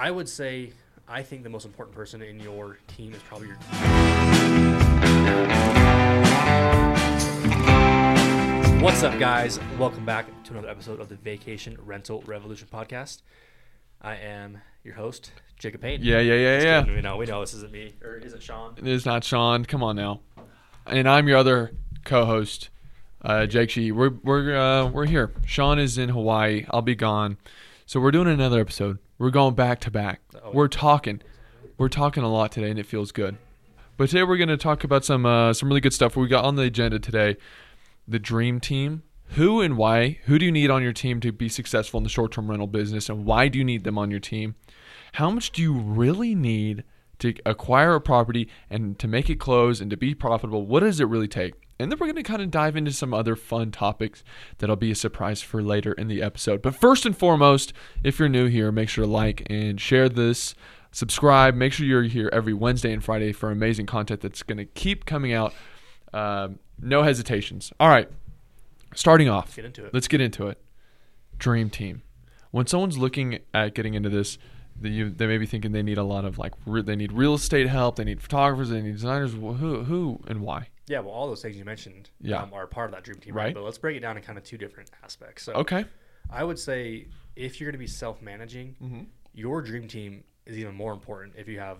I would say I think the most important person in your team is probably your What's up, guys? Welcome back to another episode of the Vacation Rental Revolution podcast. I am your host, Jacob Payne. Yeah. We know this isn't me, or is it Sean? It is not Sean. Come on now. And I'm your other co-host, Jake Shee. We're here. Sean is in Hawaii. I'll be gone. So we're doing another episode. We're going back to back. We're talking a lot today, and it feels good. But today we're going to talk about some really good stuff. We got on the agenda today. The dream team. Who and why? Who do you need on your team to be successful in the short-term rental business, and why do you need them on your team? How much do you really need to acquire a property and to make it close and to be profitable? What does it really take? And then we're going to kind of dive into some other fun topics that'll be a surprise for later in the episode. But first and foremost, if you're new here, make sure to like and share this. Subscribe. Make sure you're here every Wednesday and Friday for amazing content that's going to keep coming out. No hesitations. All right. Starting off. Let's get into it. Dream team. When someone's looking at getting into this, they may be thinking they need a lot of they need real estate help, they need photographers, they need designers. Who and why? Yeah, well, all those things you mentioned are part of that dream team, right? But let's break it down in kind of two different aspects. So, okay. I would say if you're going to be self-managing, your dream team is even more important if you have,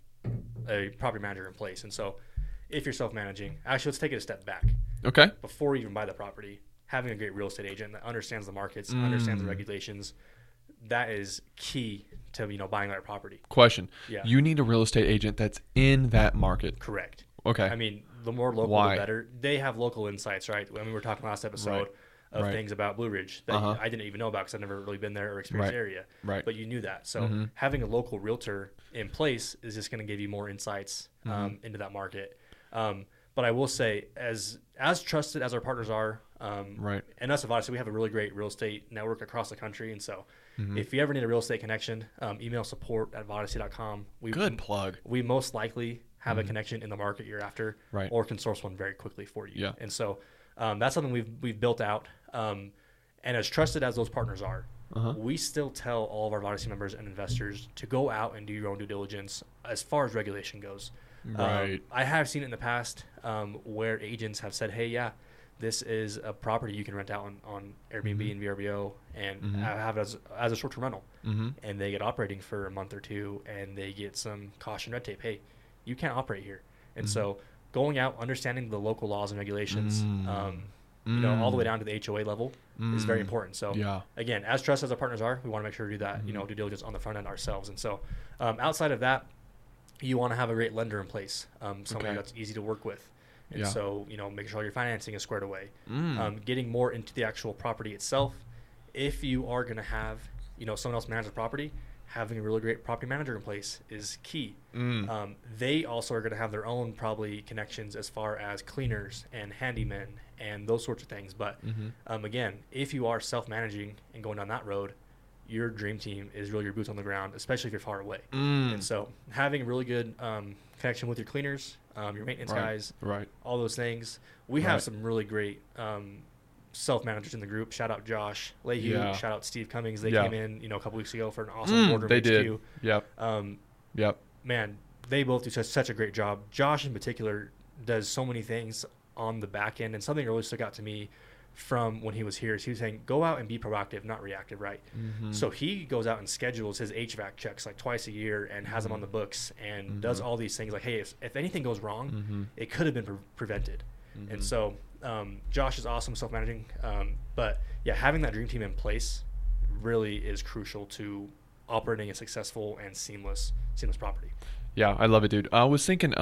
a property manager in place. And so if you're self-managing, actually, let's take it a step back. Okay. Before you even buy the property, having a great real estate agent that understands the markets, understands the regulations, that is key to buying that property. Question. Yeah. You need a real estate agent that's in that market. Correct. Okay. I mean, the more local, Why? the better. They have local insights, right? I mean, we were talking last episode of things about Blue Ridge that I didn't even know about because I've never really been there or experienced the area. Right. But you knew that. So having a local realtor in place is just going to give you more insights into that market. But I will say, as trusted as our partners are, and us at Vodyssey, we have a really great real estate network across the country. And so if you ever need a real estate connection, email support@vodyssey.com. Good plug. We most likely have a connection in the market you're after, or can source one very quickly for you. Yeah. And so that's something we've built out. And as trusted as those partners are, we still tell all of our Vodyssey members and investors to go out and do your own due diligence as far as regulation goes. Right. I have seen it in the past where agents have said, hey, yeah, this is a property you can rent out on Airbnb and VRBO and have it as a short-term rental. And they get operating for a month or two and they get some caution red tape. Hey, you can't operate here. And so going out, understanding the local laws and regulations, all the way down to the HOA level is very important. So again, as trusted as our partners are, we want to make sure to do that, due diligence on the front end ourselves. And so outside of that, you want to have a great lender in place, somebody that's easy to work with. And so, making sure all your financing is squared away. Getting more into the actual property itself. If you are going to have, someone else manage the property, having a really great property manager in place is key. They also are going to have their own probably connections as far as cleaners and handymen and those sorts of things. But again, if you are self-managing and going down that road, your dream team is really your boots on the ground, especially if you're far away. And so having a really good connection with your cleaners, your maintenance guys, all those things. We have some really great self-managers in the group. Shout out Josh Leahy. Shout out Steve Cummings. They came in, a couple weeks ago for an awesome boardroom they HQ. did. Yep. Man, they both do such a great job. Josh in particular does so many things on the back end, and something that really stuck out to me from when he was here is he was saying, go out and be proactive, not reactive, right? So he goes out and schedules his HVAC checks like twice a year and has them on the books and does all these things like, hey, if anything goes wrong, it could have been prevented. And so Josh is awesome self-managing. But yeah, having that dream team in place really is crucial to operating a successful and seamless property. Yeah, I love it, dude. I was thinking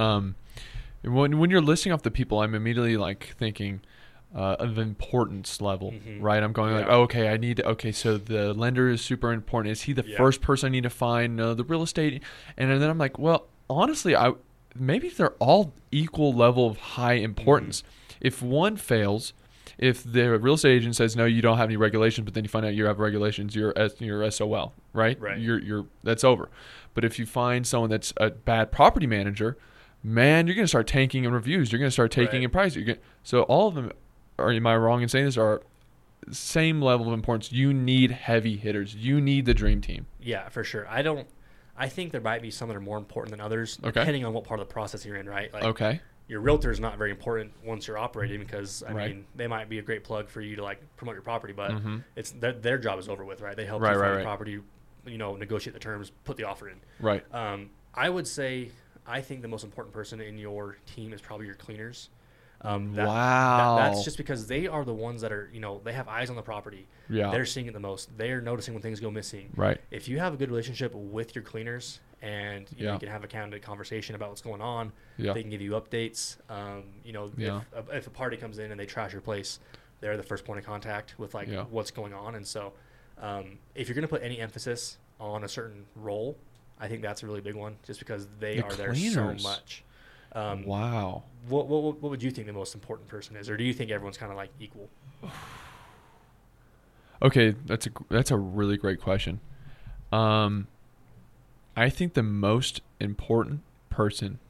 when you're listing off the people, I'm immediately thinking of importance level, right? I'm going so the lender is super important. Is he the first person I need to find? The real estate, and then I'm like, well, honestly, maybe they're all equal level of high importance. If one fails, if the real estate agent says no, you don't have any regulations, but then you find out you have regulations, you're SOL, right? You're that's over. But if you find someone that's a bad property manager, man, you're going to start tanking in reviews. You're going to start taking in price. So all of them, or am I wrong in saying this, are same level of importance. You need heavy hitters. You need the dream team. Yeah, for sure. I think there might be some that are more important than others, Okay. depending on what part of the process you're in, right? Like, Okay. your realtor is not very important once you're operating because, I Right. mean, they might be a great plug for you to, like, promote your property, but Mhm. it's their job is over with, right? They help Right, you right, find right. the property, negotiate the terms, put the offer in. Right. I would say I think the most important person in your team is probably your cleaners. Wow. That's just because they are the ones that are, they have eyes on the property. Yeah. They're seeing it the most. They're noticing when things go missing. Right. If you have a good relationship with your cleaners and Yeah. you can have a candid conversation about what's going on, Yeah. they can give you updates. Yeah. If a party comes in and they trash your place, they're the first point of contact with Yeah. what's going on. And so, if you're going to put any emphasis on a certain role, I think that's a really big one, just because they The are there cleaners. so much. Wow. What would you think the most important person is, or do you think everyone's kind of like equal? Okay, that's a really great question. I think the most important person,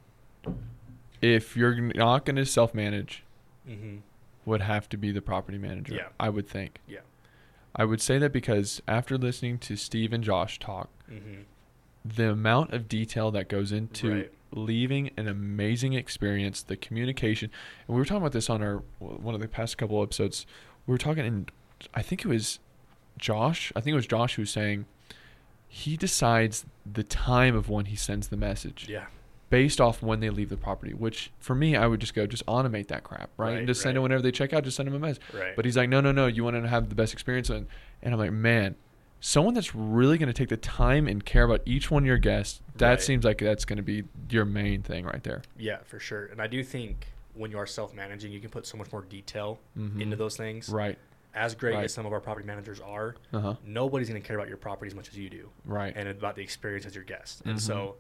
if you're not going to self-manage, Mm-hmm. would have to be the property manager. Yeah. I would think. Yeah. I would say that because after listening to Steve and Josh talk, Mm-hmm. the amount of detail that goes into Right. leaving an amazing experience, the communication, and we were talking about this on one of the past couple episodes. We were talking, and I think it was Josh who was saying he decides the time of when he sends the message Yeah. based off when they leave the property, which for me, I would just automate that crap, right? And just send it whenever they check out, just send them a message. Right. But he's like, no, you want to have the best experience. And I'm like, man, someone that's really going to take the time and care about each one of your guests, that Right. seems like that's going to be your main thing right there. Yeah, for sure. And I do think when you are self-managing, you can put so much more detail Mhm. into those things. Right. As great Right. as some of our property managers are, Uh-huh. nobody's going to care about your property as much as you do. Right. And about the experience as your guest. And Mhm. so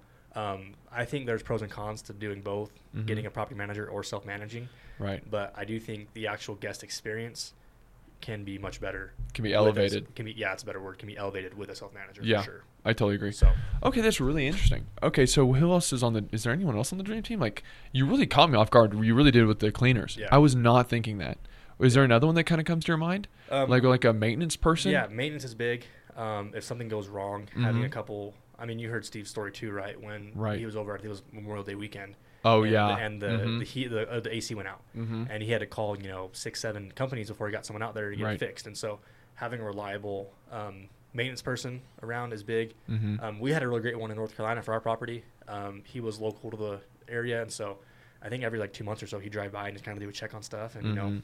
I think there's pros and cons to doing both, Mhm. getting a property manager or self-managing. Right. But I do think the actual guest experience can be much better. Can be with elevated. it's a better word. Can be elevated with a self-manager Yeah. for sure. I totally agree. So Okay, that's really interesting. Okay, so who else is is there anyone else on the dream team? Like, you really caught me off guard. You really did with the cleaners. Yeah. I was not thinking that. Is there another one that kind of comes to your mind? Um, Like a maintenance person? yeah, maintenance is big. If something goes wrong, having a couple. I mean, you heard Steve's story too, right? When Right. he was over, I think it was Memorial Day weekend. Oh, and yeah. and the Mhm. the, heat, the AC went out, and he had to call 6-7 companies before he got someone out there to get Right. it fixed. And so having a reliable maintenance person around is big. Mhm. We had a really great one in North Carolina for our property. He was local to the area, and so I think every 2 months or so he'd drive by and just kind of do a check on stuff, and Mhm.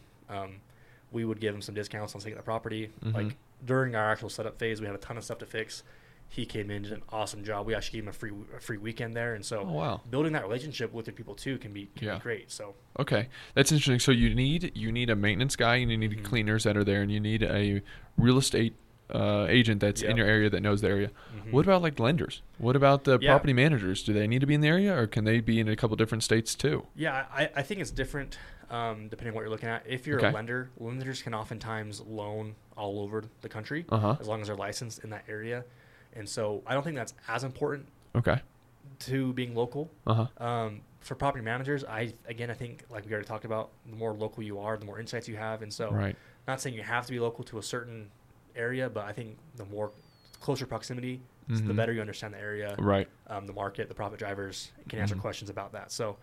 we would give him some discounts on taking the property. Mhm. Like during our actual setup phase, we had a ton of stuff to fix. He came in, did an awesome job. We actually gave him a free weekend there, and so Oh, wow. building that relationship with your people too can be Yeah. great. So Okay, that's interesting. So you need a maintenance guy, and you need Mhm. cleaners that are there, and you need a real estate agent that's in Yep. your area that knows the area. Mhm. What about lenders? What about the Yeah. property managers? Do they need to be in the area, or can they be in a couple different states too? yeah, I think it's different depending on what you're looking at. If you're Okay. a lender, lenders can oftentimes loan all over the country Uh-huh. as long as they're licensed in that area. And so I don't think that's as important Okay. to being local. Uh-huh. For property managers, I think like we already talked about, the more local you are, the more insights you have. And so Right. not saying you have to be local to a certain area, but I think the more closer proximity, the Mhm. better you understand the area, Right. the market, the profit drivers, can answer Mhm. questions about that. So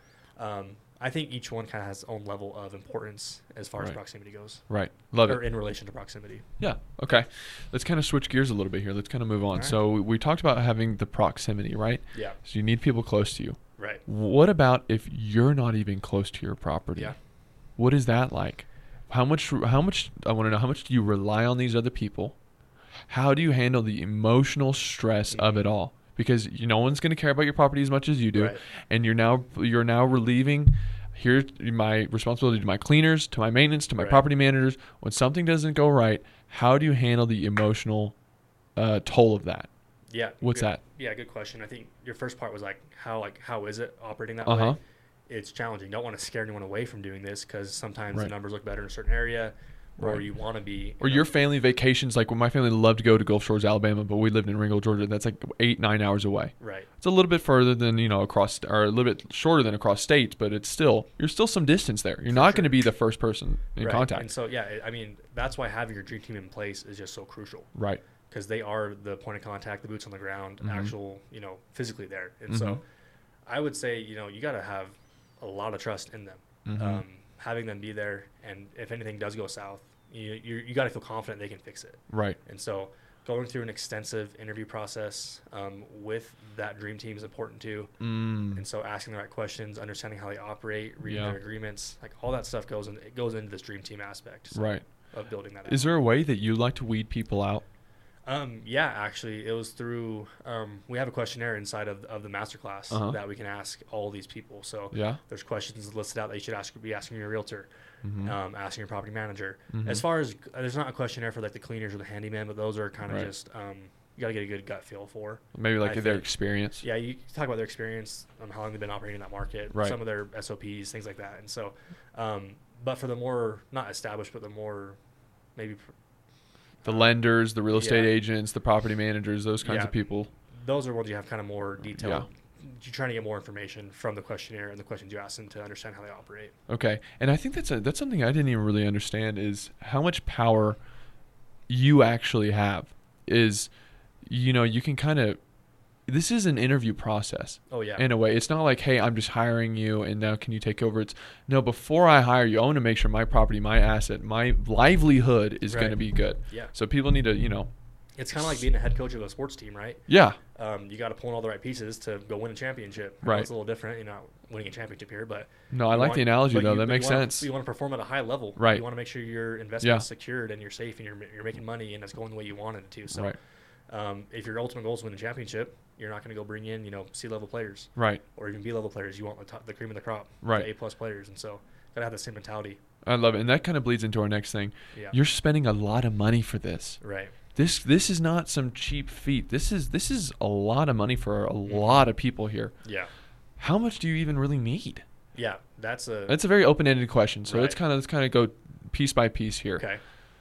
I think each one kind of has its own level of importance as far as Right. proximity goes, Right. Love or it. in relation to proximity. Yeah. Okay. Let's kind of switch gears a little bit here. Let's kind of move on. All right. So we talked about having the proximity, right? Yeah, So you need people close to you. right. What about if you're not even close to your property? Yeah. What is that like? How much I want to know, how much do you rely on these other people? How do you handle the emotional stress of it all? Because no one's going to care about your property as much as you do. Right. And you're now relieving, here's my responsibility to my cleaners, to my maintenance, to my Right. property managers. When something doesn't go right, how do you handle the emotional toll of that? Yeah. What's good, that? Yeah, good question. I think your first part was how is it operating that Uh-huh. way? It's challenging. You don't want to scare anyone away from doing this because sometimes Right. the numbers look better in a certain area, or Right. you want to be. Or your family vacations, like when my family loved to go to Gulf Shores, Alabama, but we lived in Ringgold, Georgia. That's like 8-9 hours away. Right. It's a little bit further than across, or a little bit shorter than across states, but you're still some distance there. You're not going to be the first person in Right. contact. And so, yeah, I mean, that's why having your dream team in place is just so crucial. Right. because they are the point of contact, the boots on the ground, actual, physically there. And so I would say, you got to have a lot of trust in them. Having them be there, and if anything does go south, you got to feel confident they can fix it. Right. And so going through an extensive interview process with that dream team is important too. And so asking the right questions, understanding how they operate, reading their agreements, like all that stuff goes into this dream team aspect. Right. Of building that out. Is there a way that you like to weed people out? Yeah, actually, it was through. We have a questionnaire inside of the masterclass that we can ask all these people. So there's questions listed out that you should be asking your realtor, asking your property manager. As far as there's not a questionnaire for like the cleaners or the handyman, but those are kind of just you got to get a good gut feel for. Maybe like their experience. Yeah, you talk about their experience, how long they've been operating in that market, some of their SOPs, things like that. And so, but for the more not established, but the more maybe. The lenders, the real estate agents, the property managers, those kinds of people. Those are ones you have kind of more detailed. You're trying to get more information from the questionnaire and the questions you ask them to understand how they operate. Okay. And I think that's something I didn't even really understand is how much power you actually have is, you can kind of, this is an interview process. Oh, yeah. In a way. It's not like, hey, I'm just hiring you and now can you take over? It's, no, before I hire you, I want to make sure my property, my asset, my livelihood is going to be good. Yeah. So people need to, It's kind of like being a head coach of a sports team, right? Yeah. You got to pull in all the right pieces to go win a championship. Right. It's a little different. You're not winning a championship here, but... No, I like the analogy, though. That makes sense. You want to perform at a high level. Right. You want to make sure your investment is secured and you're safe and you're making money and it's going the way you wanted it to. So if your ultimate goal is to win a championship, you're not going to go bring in, C-level players. Right. Or even B-level players. You want the cream of the crop. Right. The A-plus players. And so got to have the same mentality. I love it. And that kind of bleeds into our next thing. Yeah. You're spending a lot of money for this. Right. This is not some cheap feat. This is a lot of money for a lot of people here. Yeah. How much do you even really need? Yeah, that's a very open-ended question. So let's kind of go piece by piece here. Okay.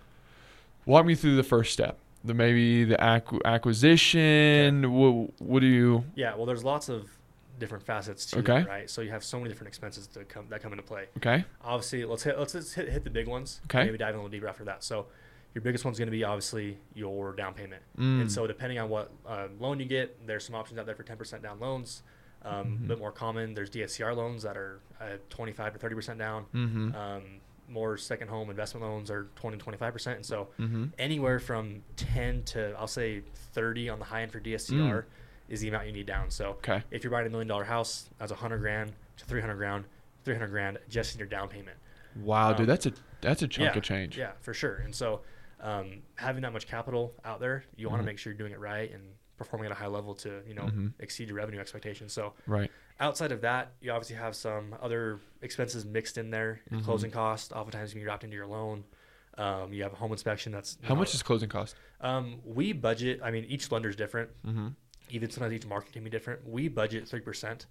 Walk me through the first step. Maybe the acquisition. Okay. What do you? Yeah. Well, there's lots of different facets to it, right? So you have so many different expenses that come into play. Okay. Obviously, let's hit the big ones. Okay. Maybe dive in a little deeper after that. So your biggest one's going to be obviously your down payment. And so depending on what loan you get, there's some options out there for 10% down loans. A bit more common, there's DSCR loans that are 25 to 30% down. More second home investment loans are 20 to 25%. And so anywhere from 10 to, I'll say 30 on the high end for DSCR is the amount you need down. So if you're buying $1 million house, that's $100,000 to $300,000 just in your down payment. Wow, dude, that's a chunk of change. Yeah, for sure. And so having that much capital out there, you want to make sure you're doing it right and performing at a high level to exceed your revenue expectations. So outside of that, you obviously have some other expenses mixed in there. Closing costs, oftentimes when you're wrapped into your loan. You have a home inspection. That's how much is closing cost? We budget. I mean, each lender's different. Even sometimes each market can be different. We budget 3%.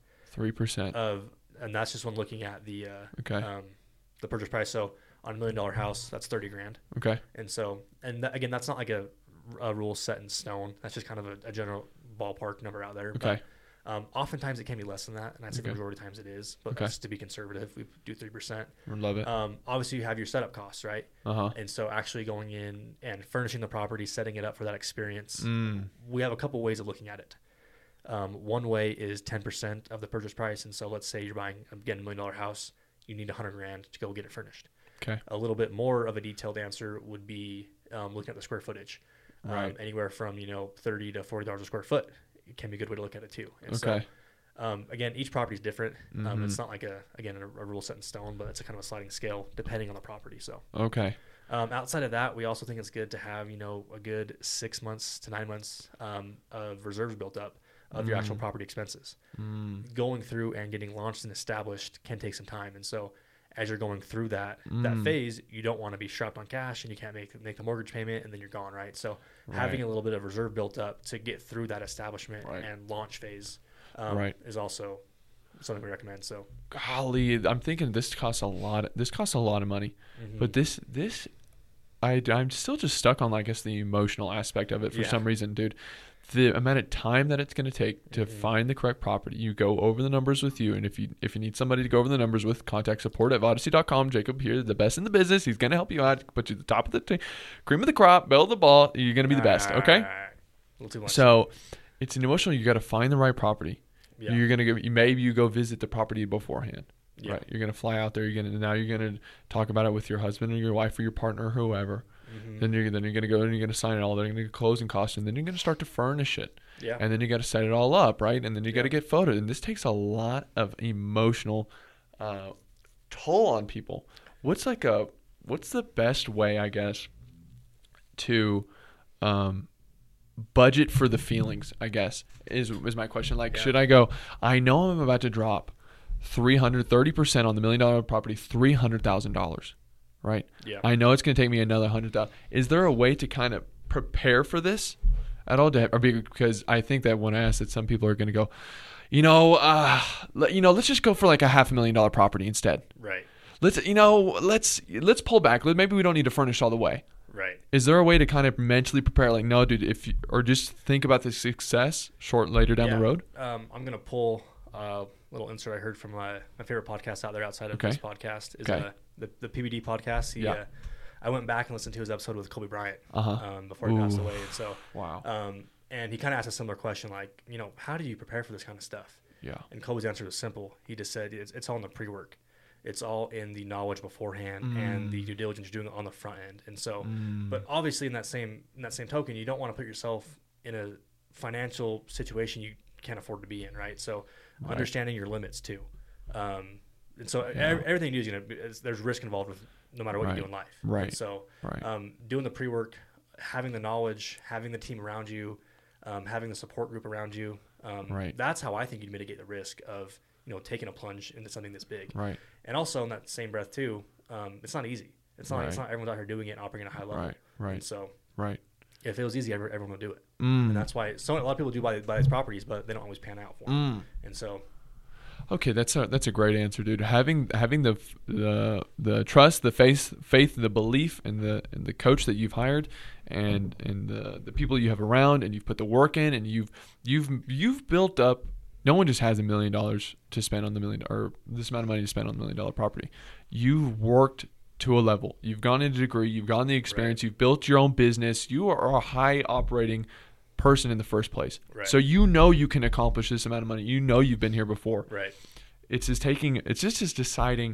3% and that's just when looking at the purchase price. So on $1 million house, that's $30,000. Okay. And so, again, that's not like a rule set in stone. That's just kind of a general ballpark number out there. Okay. But, oftentimes it can be less than that, and I'd say the majority of times it is. But just to be conservative, we do 3%. I love it. Obviously, you have your setup costs, right? And so actually going in and furnishing the property, setting it up for that experience, we have a couple ways of looking at it. One way is 10% of the purchase price. And so let's say you're buying, again, $1 million house. You need $100,000 to go get it furnished. Okay. A little bit more of a detailed answer would be looking at the square footage. Anywhere from, $30 to $40 a square foot. It can be a good way to look at it too. And so, again, each property is different. It's not like a rule set in stone, but it's a kind of a sliding scale depending on the property. So outside of that, we also think it's good to have a good 6 months to 9 months of reserves built up of your actual property expenses. Going through and getting launched and established can take some time, and so as you're going through that phase, you don't want to be strapped on cash and you can't make the mortgage payment and then you're gone, right? So having a little bit of reserve built up to get through that establishment and launch phase is also something we recommend. So golly, I'm thinking this costs a lot of money, but I'm still just stuck on, I guess, the emotional aspect of it for some reason, dude. the amount of time that it's going to take to find the correct property. You go over the numbers with you, and if you need somebody to go over the numbers with, contact support@vodyssey.com. Jacob here, the best in the business. He's going to help you out, put you at the top of the cream of the crop, build the ball. You're going to be the best, okay? A little too much. So it's an emotional. You got to find the right property. Yeah. You're going to maybe you go visit the property beforehand. Yeah. Right. You're going to fly out there. You're going to talk about it with your husband or your wife or your partner or whoever. Then you're going to go and you're going to sign it all. They're going to get closing costs, and then you're going to start to furnish it. Yeah. And then you got to set it all up, right? And then you got to get photos. And this takes a lot of emotional toll on people. What's the best way, I guess, to budget for the feelings, I guess, is my question. Like, should I go, I know I'm about to drop 30% on the $1 million property, $300,000. Right? Yeah. I know it's going to take me another 100,000. Is there a way to kind of prepare for this at all? Because I think that when I ask that, some people are going to go, let's just go for like a $500,000 property instead. Right. Let's pull back. Maybe we don't need to furnish all the way. Right. Is there a way to kind of mentally prepare? Like, no, dude, or just think about the success later down the road? I'm going to pull a little insert I heard from my favorite podcast out there outside of this podcast is the PBD podcast. I went back and listened to his episode with Kobe Bryant before he passed away. And so, and he kind of asked a similar question, like, how do you prepare for this kind of stuff? Yeah. And Kobe's answer was simple. He just said, it's all in the pre-work. It's all in the knowledge beforehand and the due diligence you're doing on the front end. And so, but obviously in that same token, you don't want to put yourself in a financial situation you can't afford to be in, right? So understanding your limits too. And so everything you do there's risk involved with no matter what you do in life. Right. And so doing the pre-work, having the knowledge, having the team around you, having the support group around you, that's how I think you'd mitigate the risk of taking a plunge into something this big. Right. And also in that same breath too, it's not easy. It's not everyone's out here doing it and operating at a high level. Right. And so if it was easy, everyone would do it. And that's why a lot of people do buy these properties, but they don't always pan out for them. And so. Okay, that's a great answer, dude. Having the trust, the faith, the belief, and the coach that you've hired, and the people you have around, and you've put the work in, and you've built up. No one just has $1 million to spend on or this amount of money to spend on the $1 million property. You've worked to a level. You've gone into a degree. You've gotten the experience. You've built your own business. You are a high operating person in the first place. Right. So you can accomplish this amount of money. You've been here before. Right. It's just deciding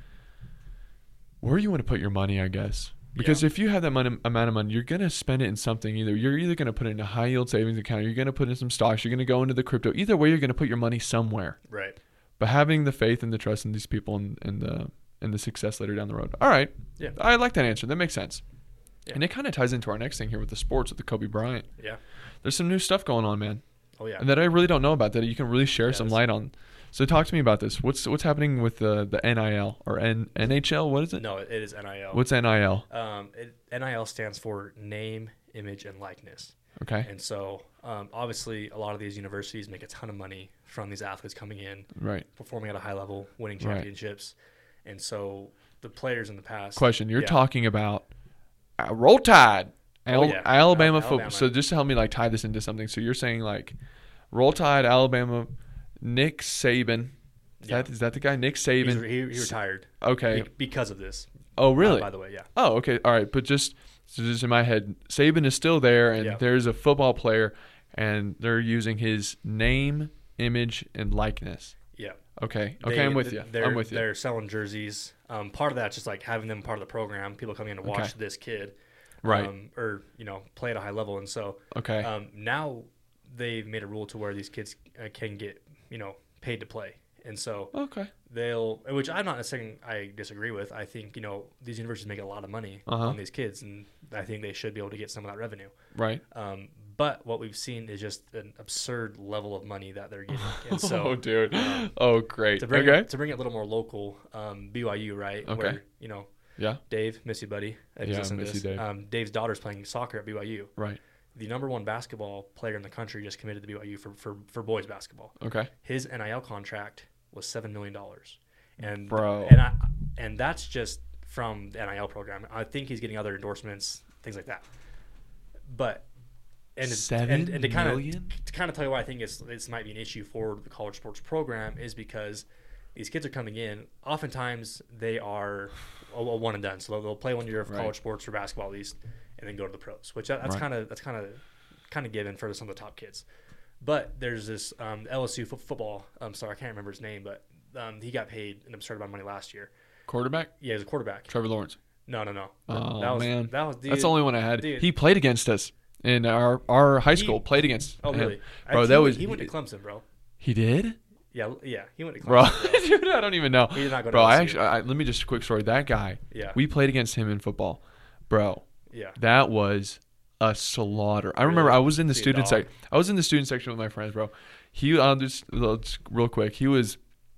where you want to put your money, I guess. Because if you have that amount of money, you're going to spend it in something. You're either going to put it in a high yield savings account, or you're going to put in some stocks, you're going to go into the crypto. Either way, you're going to put your money somewhere. Right. But having the faith and the trust in these people and the success later down the road. All right. Yeah. I like that answer. That makes sense. Yeah. And it kind of ties into our next thing here with the sports, with the Kobe Bryant. Yeah. There's some new stuff going on, man. Oh yeah. And that I really don't know about, that you can really share some light on. So talk to me about this. What's happening with the NIL or NHL? What is it? No, it is NIL. What's NIL? NIL stands for name, image, and likeness. Okay. And so obviously a lot of these universities make a ton of money from these athletes coming in, performing at a high level, winning championships. And so the players in the past. Question: You're talking about Roll Tide, Alabama football. So just to help me tie this into something. So you're saying Roll Tide, Alabama. Nick Saban. Is that the guy? Nick Saban. He retired. Okay. Because of this. Oh, really? By the way, yeah. Oh, okay. All right. But just in my head, Saban is still there, and there's a football player, and they're using his name, image, and likeness. Yeah. Okay. I'm with you. They're selling jerseys. Part of that's just having them part of the program. People coming in to watch this kid. Right. Or play at a high level, and so. Okay. Now they've made a rule to where these kids can get paid to play. And so which I'm not saying I disagree with. I think, these universities make a lot of money on these kids, and I think they should be able to get some of that revenue. Right. But what we've seen is just an absurd level of money that they're getting. And so, oh, dude. Great. To bring it a little more local, BYU, right? Okay. Where, Dave, miss you, buddy. Miss you, Dave. Dave's daughter's playing soccer at BYU. Right. The number one basketball player in the country just committed to BYU for boys basketball. Okay. His NIL contract was $7 million, and and that's just from the NIL program. I think he's getting other endorsements, things like that. But And $7 and to million? kind of tell you why I think this might be an issue for the college sports program is because these kids are coming in. Oftentimes they are a one and done, so they'll play 1 year of college sports or basketball at least, and then go to the pros. Which that's kind of given for some of the top kids. But there's this LSU football star. I can't remember his name, but he got paid an absurd amount of money last year. Quarterback? Yeah, he was a quarterback. Trevor Lawrence. No. Oh, man. Dude, that's the only one I had. Dude. He played against us in our high school. Played against Oh, really? him. Bro, he went to Clemson, bro. He did? Yeah, he went to Clemson. Bro, dude, I don't even know. He did not go to bro, LSU. let me just a quick story. That guy, we played against him in football. Bro, that was a slaughter. I remember I was in the student section. I was in the student section with my friends, bro. He just real quick. He was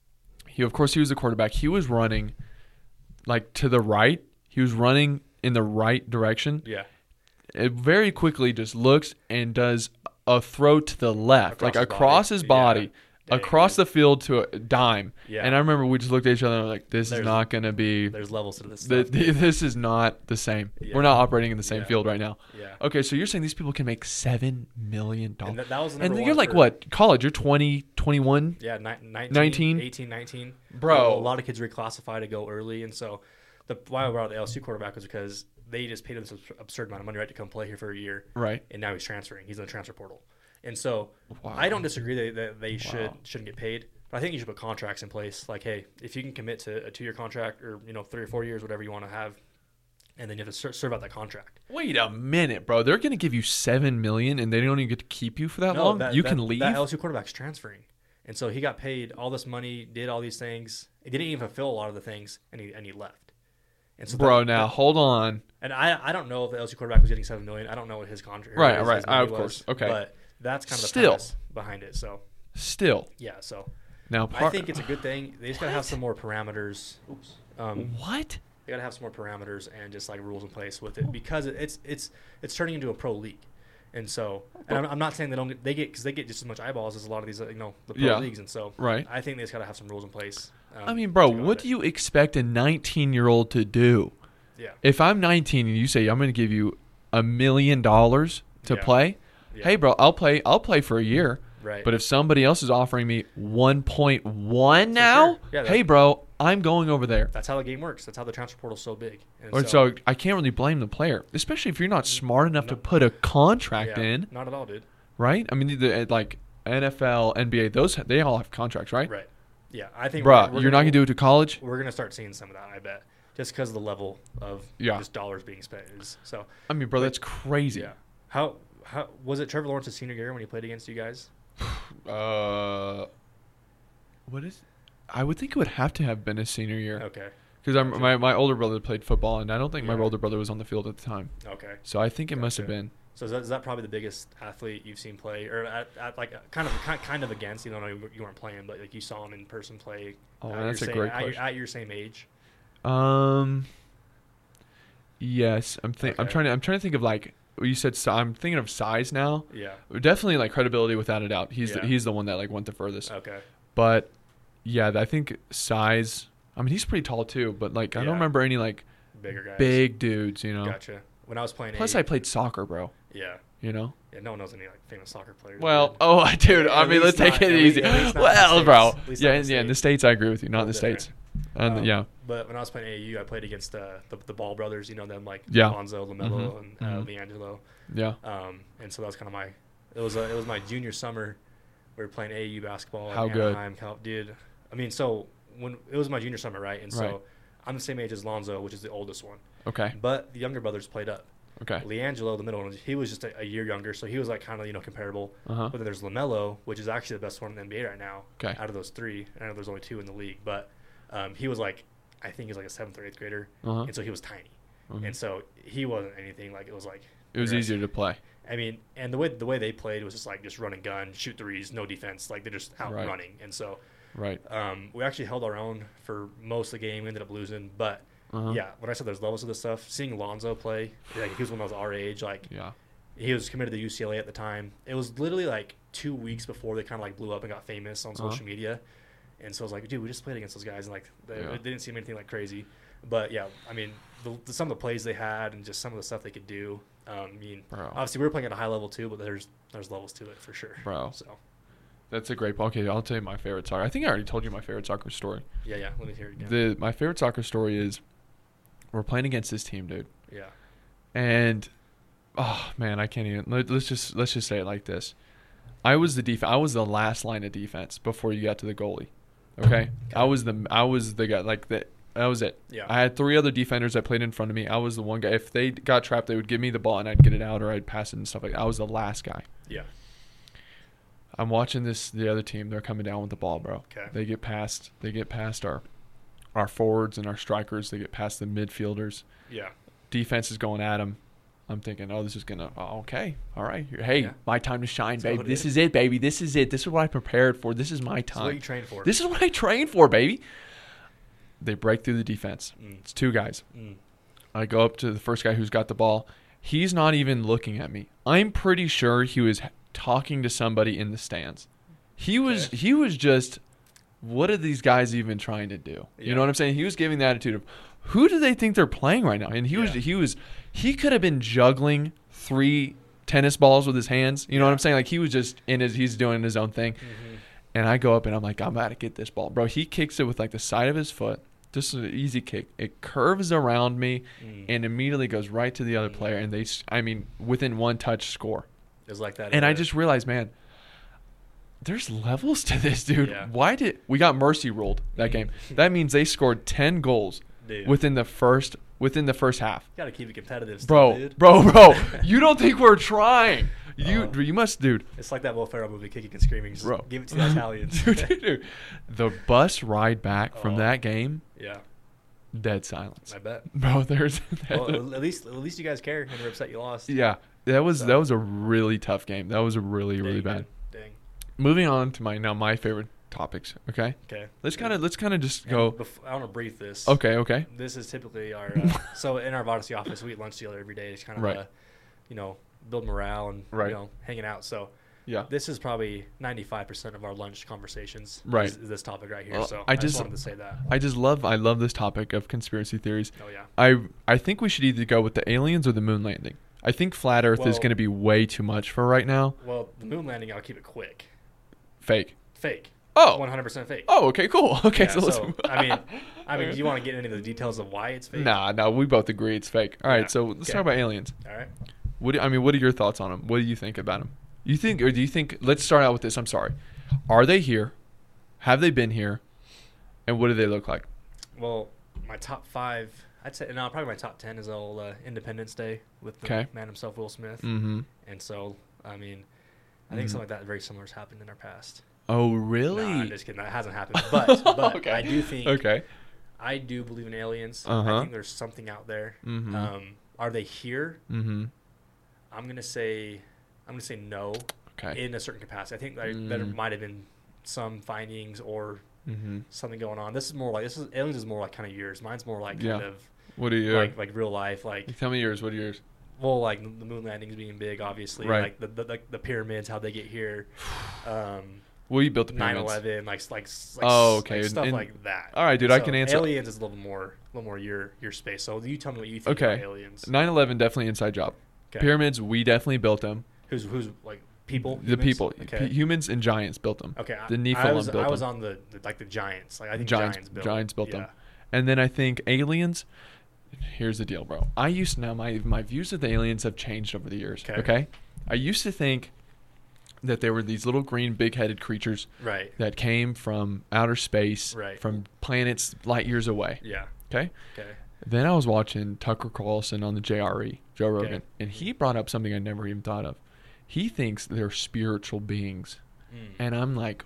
the quarterback. He was running like to the right. He was running in the right direction. Yeah. It very quickly just looks and does a throw to the left, across his body. Across the field to a dime. Yeah. And I remember we just looked at each other and were like, this is not going to be... There's levels to this stuff. This is not the same. Yeah. We're not operating in the same field right now. Yeah. Okay, so you're saying these people can make $7 million. And that was and you're like, what? College? You're 20, 21? Yeah, 19? 18, 19. Bro. A lot of kids reclassify to go early. And so why I brought the LSU quarterback was because they just paid him this absurd amount of money, right, to come play here for a year. Right. And now he's transferring. He's in the transfer portal. And so I don't disagree that they shouldn't get paid. But I think you should put contracts in place. Like, hey, if you can commit to a 2-year contract or 3 or 4 years, whatever you want to have, and then you have to serve out that contract. Wait a minute, bro. They're going to give you $7 million, and they don't even get to keep you for that long? You can leave? That LSU quarterback's transferring. And so he got paid all this money, did all these things. He didn't even fulfill a lot of the things, and he left. And so hold on. And I don't know if the LSU quarterback was getting $7 million. I don't know what his contract Right, of course. Okay. But that's kind of the premise behind it. So yeah. So now I think it's a good thing. They just gotta have some more parameters. What? They gotta have some more parameters and just like rules in place with it because it's turning into a pro league, and so I'm not saying they get just as much eyeballs as a lot of these the pro leagues, and so I think they just gotta have some rules in place. I mean, bro, what do you expect a 19-year-old to do? Yeah. If I'm 19 and you say I'm going to give you $1 million to play. Yeah. Hey, bro, I'll play for a year. Right. But if somebody else is offering me 1.1 now, hey, bro, I'm going over there. That's how the game works. That's how the transfer portal's so big. And so I can't really blame the player, especially if you're not smart enough to put a contract in. Not at all, dude. Right? I mean, like NFL, NBA, they all have contracts, right? Right. Yeah, I think. Bro, you're not gonna do it to college. We're gonna start seeing some of that, I bet, just because of the level of just dollars being spent is so. I mean, bro, that's crazy. Yeah. How was it? Trevor Lawrence's senior year when he played against you guys? What is? I would think it would have to have been his senior year. Okay. Because my older brother played football, and I don't think my older brother was on the field at the time. Okay. So I think it must have been. So is that probably the biggest athlete you've seen play, or at like kind of against? You weren't playing, but like you saw him in person play. Oh, that's a great question. At your same age. Yes, I'm trying to think of like you said. I'm thinking of size now. Yeah. Definitely like credibility without a doubt. He's the one that like went the furthest. Okay. But yeah, I think size. I mean, he's pretty tall too, but like I don't remember any like bigger guys, big dudes. Gotcha. When I was playing. Plus, I played soccer, bro. Yeah. Yeah, no one knows any like famous soccer players. Well, dude, I mean, let's take it easy. Well, bro. Yeah, in the States, I agree with you. Not in the States. But when I was playing AAU, I played against the Ball brothers. You know them, like Lonzo, LaMelo, and LiAngelo. Yeah. And so that was kind of it was my junior summer. We were playing AAU basketball. How good, dude. I mean, so when it was my junior summer, right? And so I'm the same age as Lonzo, which is the oldest one. Okay. But the younger brothers played up. Okay. LiAngelo, the middle one, he was just a year younger, so he was like kind of comparable. Uh-huh. But then there's LaMelo, which is actually the best one in the NBA right now. Okay. Out of those three, I know there's only two in the league, but he was like, I think he was like a 7th or 8th grader, and so he was tiny, and so he wasn't anything like it was like. It was easier to play. I mean, and the way they played was just run and gun, shoot threes, no defense, like they're just out running, and so. Right. We actually held our own for most of the game. We ended up losing, but. Yeah, when I said there's levels of this stuff, seeing Lonzo play, like he was when I was our age, he was committed to UCLA at the time. It was literally like 2 weeks before they kind of like blew up and got famous on social media, and so I was like, dude, we just played against those guys, and like it didn't seem anything like crazy, But yeah, I mean, some of the plays they had and just some of the stuff they could do. I mean, Bro. obviously we were playing at a high level too, but there's levels to it for sure. Bro. So That's a great. Okay, I'll tell you my favorite soccer. I think I already told you my favorite soccer story. yeah. Let me hear it again. My favorite soccer story is we're playing against this team, dude. Yeah. And oh man, I can't even. Let's just say it like this. I was the last line of defense before you got to the goalie. Okay? I was the guy like that. That was it. Yeah. I had 3 other defenders that played in front of me. I was the one guy. If they got trapped, they would give me the ball and I'd get it out or I'd pass it and stuff like that. I was the last guy. Yeah. I'm watching the other team. They're coming down with the ball, bro. Okay. They get past our forwards and our strikers. They get past the midfielders. Yeah. Defense is going at them. I'm thinking, this is gonna. Oh, okay, all right. Hey, Yeah. my time to shine, That's baby. This is it, baby. This is it. This is what I prepared for. This is my This is what time. you trained for. This is what I trained for, baby. They break through the defense. Mm. It's 2 guys. Mm. I go up to the first guy who's got the ball. He's not even looking at me. I'm pretty sure he was talking to somebody in the stands. He was just, what are these guys even trying to do? Yeah. You know what I'm saying? He was giving the attitude of, who do they think they're playing right now? And he could have been juggling 3 tennis balls with his hands. You know what I'm saying? Like he was just he's doing his own thing. Mm-hmm. And I go up and I'm like, I'm about to get this ball. Bro, he kicks it with like the side of his foot. Just an easy kick. It curves around me and immediately goes right to the other player. And within 1 touch, score. It was like that. And I just realized, man, there's levels to this, dude. Yeah. Why did we got mercy ruled that game? That means they scored 10 goals within the first half. You gotta keep it competitive, Bro, dude. bro, you don't think we're trying? You must, dude. It's like that Will Ferrell movie, Kicking and Screaming. Just Bro. give it to the Italians. dude. The bus ride back from that game, Yeah, dead silence. I bet. Bro, there's Well, at least you guys care, and you're upset you lost. yeah. That was a really tough game. That was a really bad. Dang. Moving on to my favorite topics. Okay, Okay. let's kind of just go. I want to brief this. Okay. This is typically our so in our Vodacy office we eat lunch together every day. It's kind of build morale and hanging out. So Yeah. this is probably 95% of our lunch conversations. Right. Is this topic right here. Well, So I I just just- wanted to say that. I love this topic of conspiracy theories. Oh yeah. I think we should either go with the aliens or the moon landing. I think flat Earth is Well- going to be way too much for right now. Well, the moon landing, I'll keep it quick. Fake. Fake. Oh. 100% fake. Oh, okay, cool. Okay, Yeah, so let's. I mean, do you want to get into the details of why it's fake? Nah, we both agree it's fake. All right, Yeah. so let's Okay. talk about aliens. All right. What are your thoughts on them? What do you think about them? Do you think? Let's start out with this. I'm sorry. Are they here? Have they been here? And what do they look like? Well, my top 5, I'd say, no, probably my top 10 is all Independence Day with the Okay. man himself, Will Smith. Mm-hmm. And so, I mean, I think something like that very similar has happened in our past. Oh, No, really? I'm just kidding. That hasn't happened. But Okay. I do think, Okay. I do believe in aliens. Uh-huh. I think there's something out there. Mm-hmm. Are they here? Mm-hmm. I'm gonna say no. Okay. In a certain capacity. I think there might have been some findings or Mm-hmm. something going on. Aliens is more like kind of yours. Mine's more like Yeah. kind of What are you? like real life. Like, Tell me yours. What are yours? well, like the moon landings being big, obviously. Right. Like the pyramids, how they get here. Well, you built the pyramids. 9/11, like Oh, okay. like stuff And- like that. All right, dude, I So can answer. Aliens is a little more your space. So you tell me what you think Okay. about aliens. 9/11 definitely inside job. Okay. Pyramids, we definitely built them. Who's like people? The humans? people, Okay. humans and giants built them. Okay. The I Nephilim was built them. on the giants. Like I think Giants built them. And then I think aliens. Here's the deal, bro. I used to now my views of the aliens have changed over the years. Okay. I used to think that there were these little green big-headed creatures Right. that came from outer space, Right. from planets light years away. Yeah. Okay. Okay. Then I was watching Tucker Carlson on the JRE, Joe Okay. Rogan, and he brought up something I never even thought of. He thinks they're spiritual beings, and I'm like,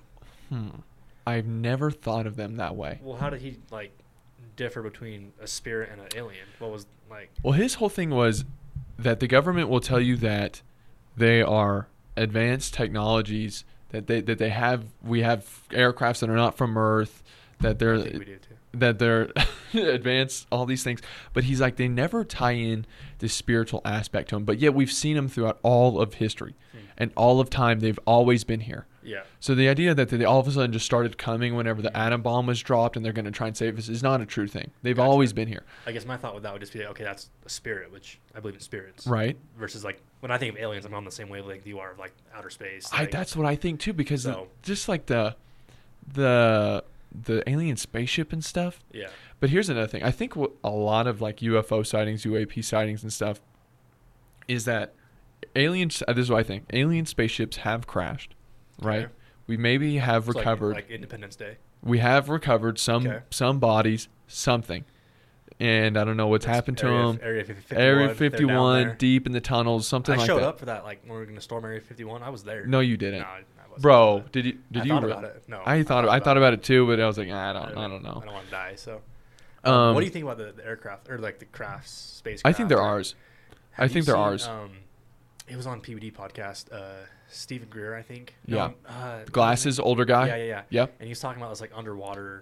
I've never thought of them that way. Well, how did he like differ between a spirit and an alien? What was like? Well, his whole thing was that the government will tell you that they are advanced technologies, that they have. We have aircrafts that are not from Earth, that they're I think we do too. that they're advanced, all these things. But he's like, they never tie in this spiritual aspect to them. But yet we've seen them throughout all of history and all of time. They've always been here. Yeah. So the idea that they all of a sudden just started coming whenever the atom bomb was dropped and they're going to try and save us is not a true thing. They've always been here. I guess my thought with that would just be, okay, that's a spirit, which I believe in spirits. Right. Versus like when I think of aliens, I'm on the same wavelength you are of like outer space. That's what I think too, because just like the alien spaceship and stuff. Yeah. But here's another thing. I think what a lot of like UFO sightings, UAP sightings and stuff is that aliens, this is what I think. Alien spaceships have crashed, right? Okay. We maybe have recovered. Like Independence Day. We have recovered some bodies, something. And I don't know what's happened to them. Area 51, deep in the tunnels, something like that. I showed up for that, like when we were going to storm Area 51. I was there. No, you didn't. No, I wasn't. Bro, did you? I thought about it. No. I thought about it too, but I was like, I don't know. I don't want to die. So, what do you think about the aircraft or like the crafts, spacecraft? I think they're ours. I think they're ours. It was on PBD podcast. Stephen Greer, I think. Yeah. Glasses, older guy. Yeah. Yep. And he's talking about this like underwater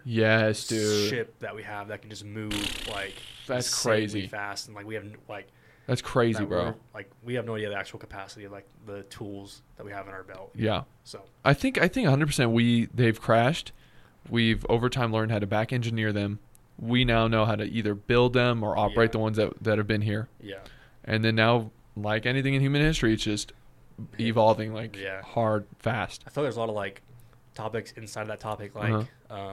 dude. ship that we have that can just move like that's crazy fast, and like we have like that's crazy, bro. Like we have no idea the actual capacity of like the tools that we have in our belt. Yeah. So I think 100% they've crashed. We've over time learned how to back engineer them. We now know how to either build them or operate the ones that have been here. Yeah. And then now, like anything in human history, it's just evolving hard, fast. I feel there's a lot of like topics inside of that topic, like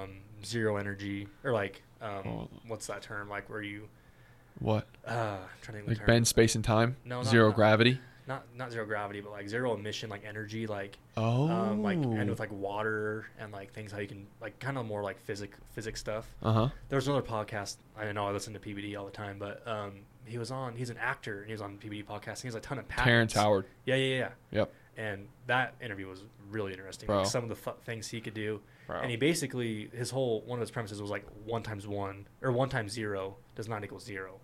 zero energy or like what's that term? Like where you what? I'm trying to think like term. bend space and time. No, zero gravity. Not zero gravity, but like zero emission, like energy, like like and with like water and like things how you can like kind of more like physics stuff. There's another podcast. I know I listen to PBD all the time, but he's an actor and he was on PBD podcast and he has a ton of patents. Terrence Howard. Yeah. Yep. And that interview was really interesting. Bro. Like some of the things he could do. Bro. And he basically one of his premises was like 1 times 1 or 1 times 0 does not equal 0.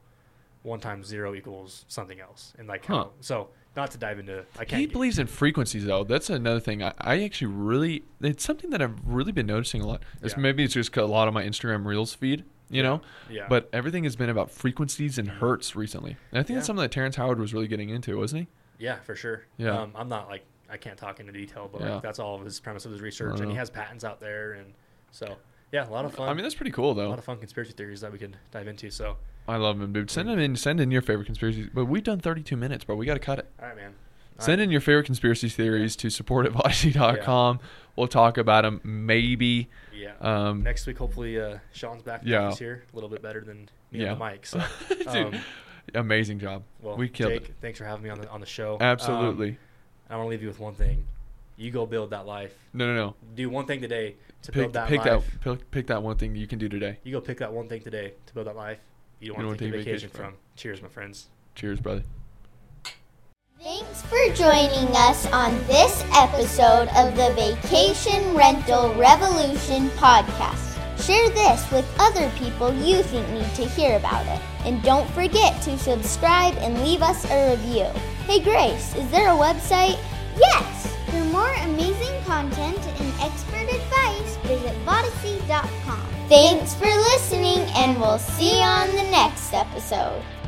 1 times 0 equals something else. And like so not to dive into he believes in frequencies though. That's another thing. I actually it's something that I've really been noticing a lot. Maybe it's just a lot of my Instagram Reels feed, you know? Yeah. But everything has been about frequencies and hertz recently. And I think that's something that Terrence Howard was really getting into, wasn't he? Yeah, for sure. Yeah. I'm not like I can't talk into detail, but like, that's all of his premise of his research, and he has patents out there, and so a lot of fun. I mean, that's pretty cool though. A lot of fun conspiracy theories that we could dive into. So I love them, dude. Send in your favorite conspiracies. But we've done 32 minutes, bro. We got to cut it. All right, man. Send in your favorite conspiracy theories to support@vodyssey.com. We'll talk about them maybe. Yeah. Next week, hopefully, Sean's back this here a little bit better than me on the mic. So, dude, amazing job. Well, we killed Jake, it. Thanks for having me on the show. Absolutely. I want to leave you with one thing. You go build that life. No. Do one thing today to build that life. Pick that one thing you can do today. You go pick that one thing today to build that life you don't want to take a vacation from. Cheers, my friends. Cheers, brother. Thanks for joining us on this episode of the Vacation Rental Revolution podcast. Share this with other people you think need to hear about it. And don't forget to subscribe and leave us a review. Hey Grace, is there a website? Yes! For more amazing content and expert advice, visit vodyssey.com. Thanks for listening, and we'll see you on the next episode.